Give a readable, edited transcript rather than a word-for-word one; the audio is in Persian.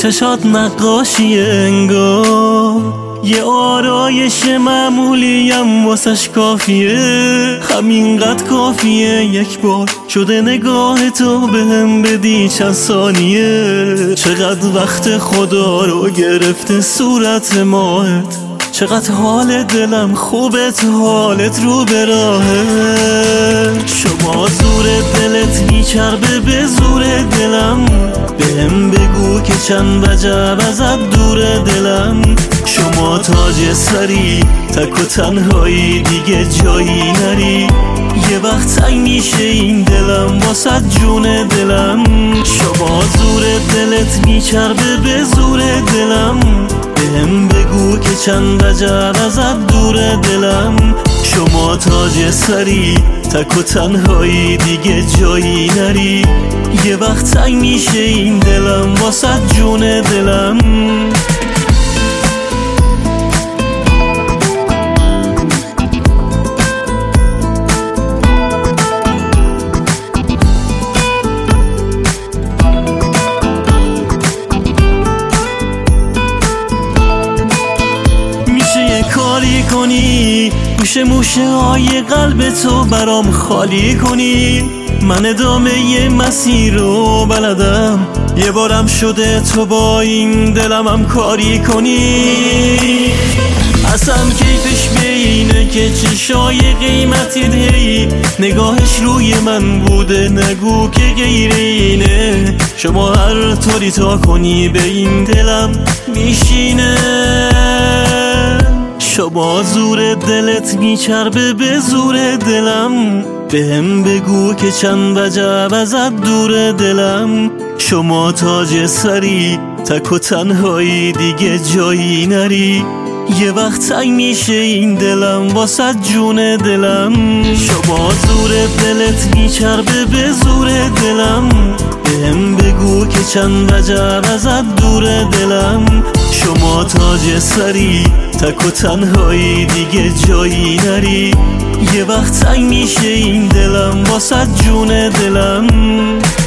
چشات نقاشی انگار، یه آرایش معمولیم واسش کافیه، همینقدر کافیه یک بار شده نگاه تو بهم بدی چند ثانیه. چقدر وقت خدا رو گرفته صورت ماهت، چقدر حال دلم خوبه تو حالت رو به راهه. شما زور دلت میچربه به زور دلم، بهم بگو که چند وجب ازت دور دلم. شما تاج سری تک و تنهایی دیگه جایی نری، یه وقت تنگ میشه این دلم واسه جون دلم. شما زور دلت میچربه به زور دلم، بهم بگو که چند وجب ازت دور دلم. شما تاج سری تک و تنهایی دیگه جایی نری، یه وقت تنگ میشه این دلم واسه جون دلم. کاری کنی موشه های قلب تو برام خالی کنی، من ادامه یه مسیر رو بلدم، یه بارم شده تو با این دلم کاری کنی. اصلا کیفش به اینه که چشای قیمتی دهی، نگاهش روی من بوده نگو که غیر اینه. شما هر طوری تا کنی به این دلم میشینه. شما زور دلت میچربه به زور دلم، بهم بگو که چند وجب ازت دور دلم. شما تاج سری تک و تنهایی دیگه جایی نری، یه وقت تنگ میشه این دلم واسه جون دلم. شما زور دلت میچربه به زور دلم، بهم بگو که چند وجب ازت دور دلم. شما تاج سری تک و تنهایی دیگه جایی نری، یه وقت تنگ میشه این دلم واسه جون دلم.